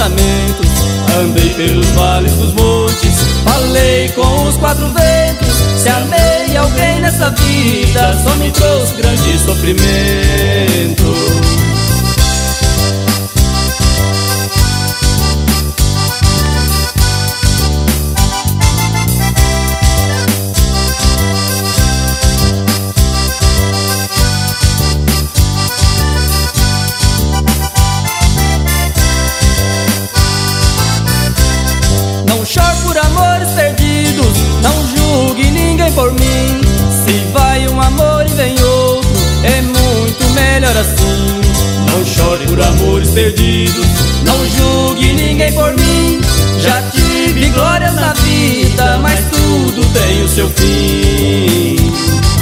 pensamentos. Andei pelos vales dos montes, falei com os quatro ventos. Se amei alguém nessa vida, só me trouxe grande sofrimento. Não chore por amores perdidos, não julgue ninguém por mim. Se vai um amor e vem outro, é muito melhor assim. Não chore por amores perdidos, não julgue ninguém por mim. Já tive glórias na vida, mas tudo tem o seu fim.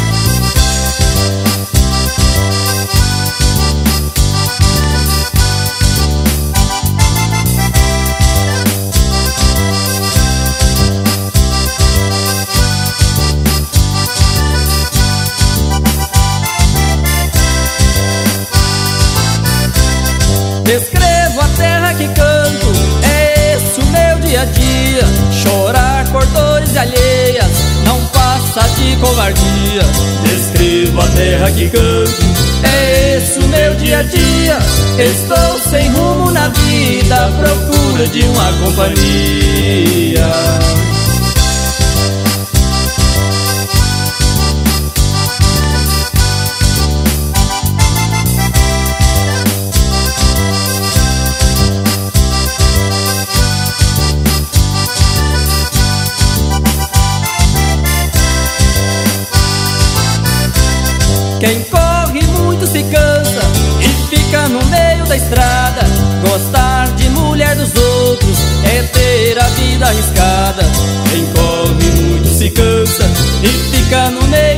Descrevo a terra que canto, é esse o meu dia a dia. Chorar por dores alheias não passa de covardia. Descrevo a terra que canto, é esse o meu dia a dia. Estou sem rumo na vida, à procura de uma companhia. Quem corre muito se cansa e fica no meio da estrada. Gostar de mulher dos outros é ter a vida arriscada. Quem corre muito se cansa e fica no meio